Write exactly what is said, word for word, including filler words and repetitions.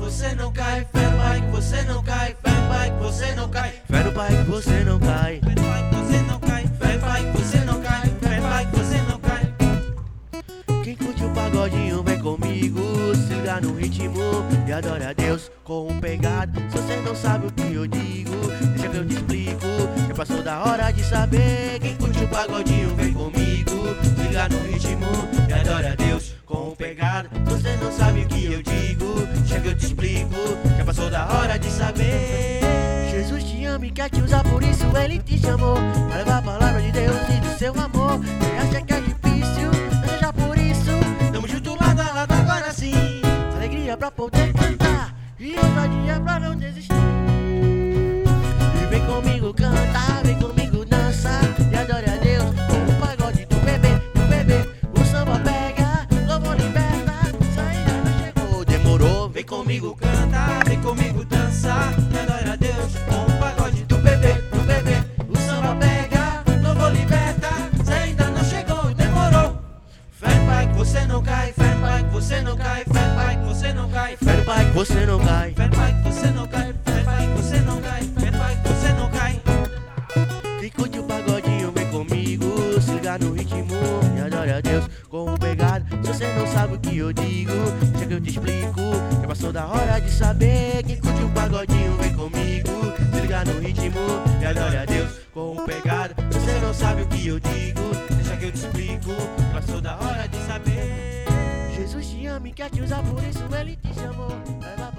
você não cai. Fé no pai que você não cai. Fé no pai que você não cai. Fé no pai que você não cai. Fé no pai que você não cai. Fé no pai que você não cai. Fé no pai que você não cai. Quem curte o pagodinho vem comigo, se liga no ritmo e adora a Deus com um pegado. Se você não sabe o que eu digo, deixa que eu te explico. Já passou da hora de saber. Quem curte o pagodinho vem comigo, se liga no ritmo e adora a Deus com um pegado. Se você não sabe o que eu digo, deixa que eu te explico. Já passou da hora de saber. Jesus te ama e quer te usar, por isso ele te chamou pra levar a palavra de Deus e do seu amor. Você acha que é difícil? Não seja por isso. Tamo junto lado a lado agora sim. Alegria pra poder cantar e ousadia pra não desistir. E vem comigo cantar, vem comigo dançar e adore a Deus com o pagode do bebê, do bebê. O samba pega, louvor liberta, saída não chegou, demorou. Vem comigo cantar, vem comigo dançar e adore a Deus com o pagode do bebê, do bebê. O samba pega, louvor liberta, saída não chegou, demorou. Fé no pai que você não cai. Fé no pai que você não cai. Fé no pai que você não cai. Fé no pai que você não cai. Fé no pai que você não cai. Fé no pai que você não cai. Fé no pai que você não cai. Quem curte o pagodinho vem comigo, se liga no ritmo e adore a Deus com um pegado. Se você não sabe o que eu digo, deixa que eu te explico. Já passou da hora de saber. Quem curte o pagodinho vem comigo, se liga no ritmo e adore a Deus com um pegado. Se você não sabe o que eu digo, deixa que eu te explico. Já passou da hora de saber. Jesus te ama e quer te usar, por isso ele te chamou pra levar